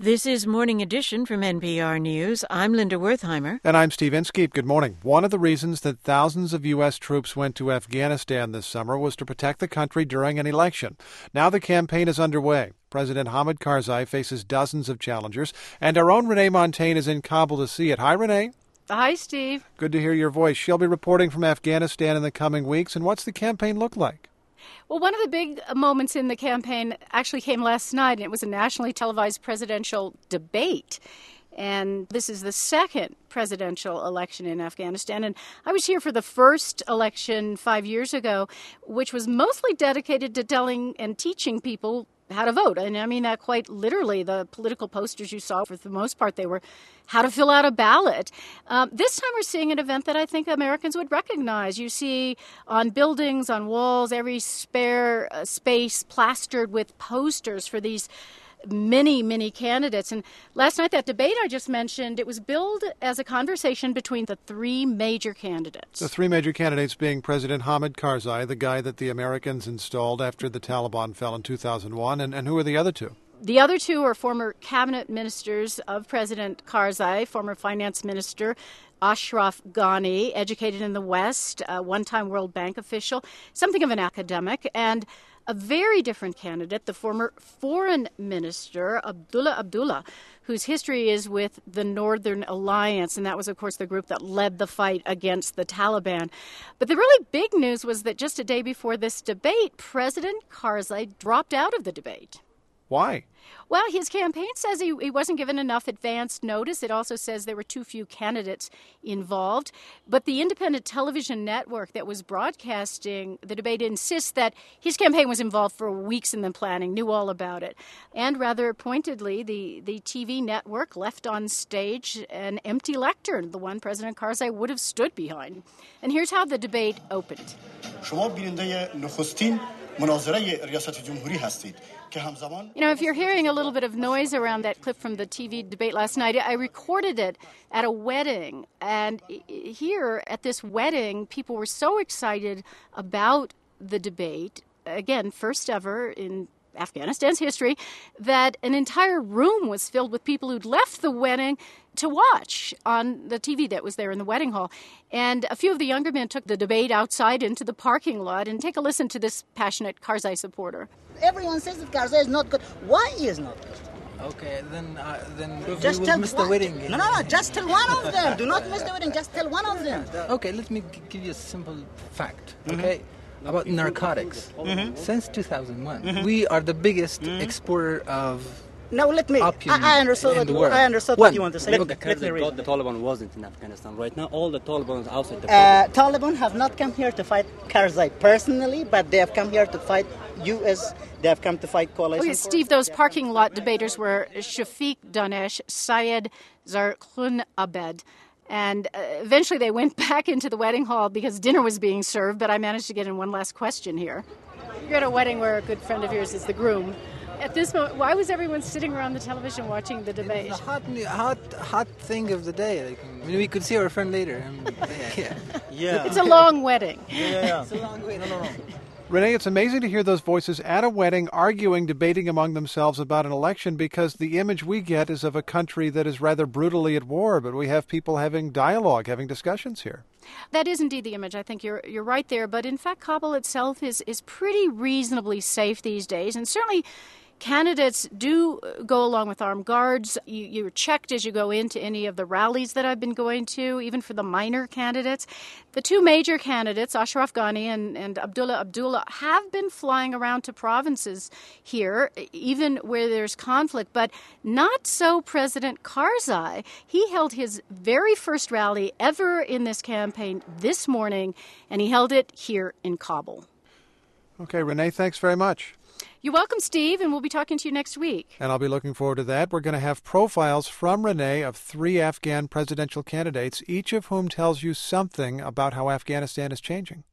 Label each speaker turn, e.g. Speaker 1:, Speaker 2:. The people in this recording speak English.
Speaker 1: This is Morning Edition from NPR News. I'm Linda Wertheimer.
Speaker 2: And I'm Steve Inskeep. Good morning. One of the reasons that thousands of U.S. troops went to Afghanistan this summer was to protect the country during an election. Now the campaign is underway. President Hamid Karzai faces dozens of challengers, and our own Renee Montagne is in Kabul to see it. Hi, Renee.
Speaker 3: Hi, Steve.
Speaker 2: Good to hear your voice. She'll be reporting from Afghanistan in the coming weeks. And what's the campaign look like?
Speaker 3: Well, one of the big moments in the campaign actually came last night, and it was a nationally televised presidential debate. And this is the second presidential election in Afghanistan. And I was here for the first election 5 years ago, which was mostly dedicated to telling and teaching people how to vote. And I mean that quite literally. The political posters you saw, for the most part, they were how to fill out a ballot. This time we're seeing an event that I think Americans would recognize. You see on buildings, on walls, every spare space plastered with posters for these many candidates. And last night, that debate I just mentioned, it was billed as a conversation between the three major candidates.
Speaker 2: The three major candidates being President Hamid Karzai, the guy that the Americans installed after the Taliban fell in 2001. And who are the other two?
Speaker 3: The other two are former cabinet ministers of President Karzai, former finance minister Ashraf Ghani, educated in the West, a one-time World Bank official, something of an academic, and a very different candidate, the former foreign minister, Abdullah Abdullah, whose history is with the Northern Alliance, and that was, of course, the group that led the fight against the Taliban. But the really big news was that just a day before this debate, President Karzai dropped out of the debate.
Speaker 2: Why?
Speaker 3: Well, his campaign says he wasn't given enough advance notice. It also says there were too few candidates involved. But the independent television network that was broadcasting the debate insists that his campaign was involved for weeks in the planning, knew all about it. And rather pointedly, the TV network left on stage an empty lectern, the one President Karzai would have stood behind. And here's how the debate opened. You know, if you're hearing a little bit of noise around that clip from the TV debate last night, I recorded it at a wedding. And here at this wedding, people were so excited about the debate, again, first ever in Afghanistan's history, that an entire room was filled with people who'd left the wedding to watch on the TV that was there in the wedding hall. And a few of the younger men took the debate outside into the parking lot. And take a listen to this passionate Karzai supporter.
Speaker 4: Everyone says that Karzai is not good. Why he is not good?
Speaker 5: Okay, then
Speaker 4: just
Speaker 5: we
Speaker 4: tell
Speaker 5: will miss the wedding.
Speaker 4: No, just tell one of them. Do not miss the wedding, just tell one of them.
Speaker 5: Okay, let me give you a simple fact, okay? About narcotics. Since 2001, we are the biggest exporter of
Speaker 4: Now let me.
Speaker 5: opium
Speaker 4: I understood
Speaker 5: in the world.
Speaker 4: I understood what you want to say.
Speaker 6: Look,
Speaker 4: Let me read.
Speaker 6: the Taliban wasn't in Afghanistan. Right now, all the Taliban is outside the
Speaker 4: Taliban have not come here to fight Karzai personally, but they have come here to fight U.S. They have come to fight coalition.
Speaker 3: Okay, Steve, those parking lot debaters were Shafiq Danesh, Syed Zarqun Abed. And eventually they went back into the wedding hall because dinner was being served, but I managed to get in one last question here. You're at a wedding where a good friend of yours is the groom. At this moment, why was everyone sitting around the television watching the debate?
Speaker 5: It's a hot thing of the day. Like, we could see our friend later.
Speaker 6: Yeah.
Speaker 3: It's a long wedding.
Speaker 6: Yeah.
Speaker 5: It's a long way. No.
Speaker 2: Renee, it's amazing to hear those voices at a wedding arguing, debating among themselves about an election, because the image we get is of a country that is rather brutally at war, but we have people having dialogue, having discussions here.
Speaker 3: That is indeed the image. I think you're right there. But in fact, Kabul itself is pretty reasonably safe these days. And certainly candidates do go along with armed guards. You're checked as you go into any of the rallies that I've been going to, even for the minor candidates. The two major candidates, Ashraf Ghani and Abdullah Abdullah, have been flying around to provinces here, even where there's conflict, but not so President Karzai. He held his very first rally ever in this campaign this morning, and he held it here in Kabul.
Speaker 2: Okay, Renee, thanks very much.
Speaker 3: You're welcome, Steve, and we'll be talking to you next week.
Speaker 2: And I'll be looking forward to that. We're going to have profiles from Renee of 3 Afghan presidential candidates, each of whom tells you something about how Afghanistan is changing.